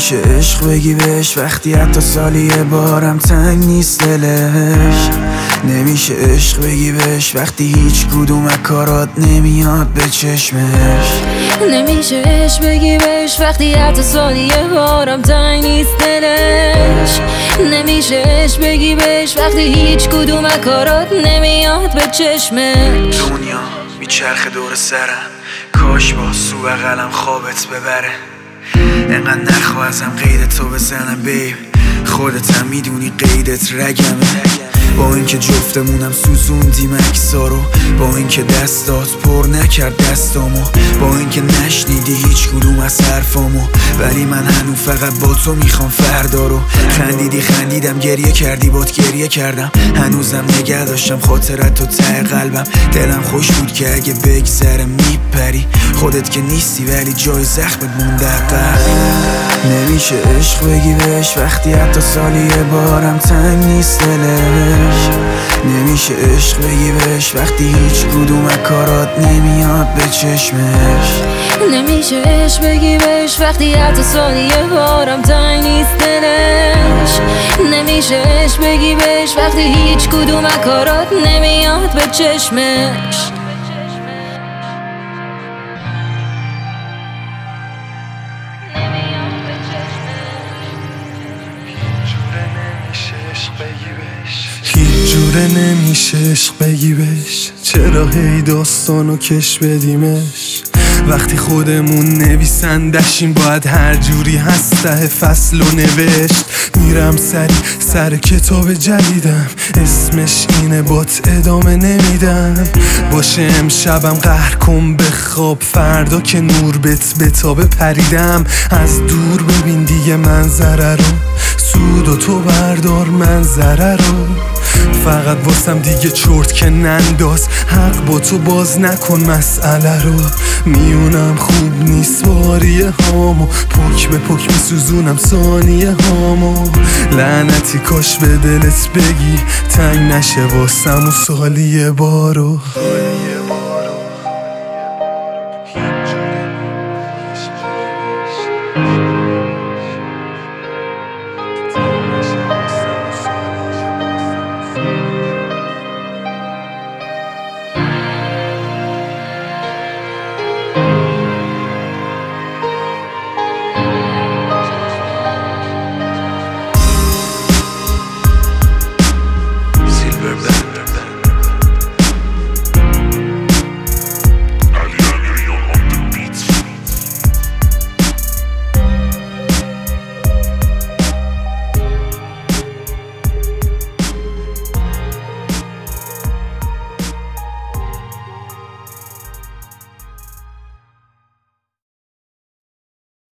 نمیشه عشق بگی بهش وقتی حتی سالی یه بارم تنگ نیست دلش. نمیشه عشق بگی بهش وقتی هیچ کدوم کارات نمیاد به چشمش. نمیشه عشق بگی بهش وقتی حتی سالی یه بارم تنگ نیست دلش. نمیشه عشق بگی بهش وقتی هیچ کدوم کارات نمیاد به چشمش. دنیا میچرخه دور سرم، کاش با سو بغلم خوابت ببره. انقدر نخوا ازم قید تو بزنم بیب، خودت هم میدونی قیدت رگمه. با اینکه جفتمونم سوزوندیم اکسارو، با اینکه دستات پر نکرد دستامو، با اینکه نشنیدی هیچ کدوم از حرفامو، ولی من هنوز فقط با تو میخوام فردا رو. خندیدی خندیدم، گریه کردی بات گریه کردم، هنوزم نگه داشتم خاطرت تو ته قلبم. دلم خوش بود که اگه بگذره میپری، خودت که نیستی ولی جای زخمت مونده عقب. نمیشه عشق بگی بهش وقتی حتی سالی یه بارم تنگ نیست دلش. نمیشه عشق بگی بهش وقتی هیچ کدوم کارات نمیاد به چشمش. نمیشه عشق بگی بهش وقتی حتی سالی یه بارم تنگ نیست دلش. نمیشه عشق بگی بهش وقتی هیچ کدوم کارات نمیاد به چشمش. هیچ جوره نمیشه عشق بگی بهش، چرا هی داستانو کش بدیمش؟ وقتی خودمون نویسندشیم باید هر جوری هست ته فصل و نوشت. میرم سر کتاب جدیدم، اسمش اینه بات ادامه نمیدم. باشه امشبم قهر کن بخواب، فردا که نور بتابه پریدم. از دور ببین دیگه منظره رو، سود و تو بردار منظره رو. فقط واسم دیگه چرت که ننداز، حق با تو باز نکن مسئله رو. میونم خوب نیست باریه هامو، پک به پک میسوزونم ثانیه هامو. لعنتی کاش به دلت بگی تنگ نشه واسم و سالی بارو.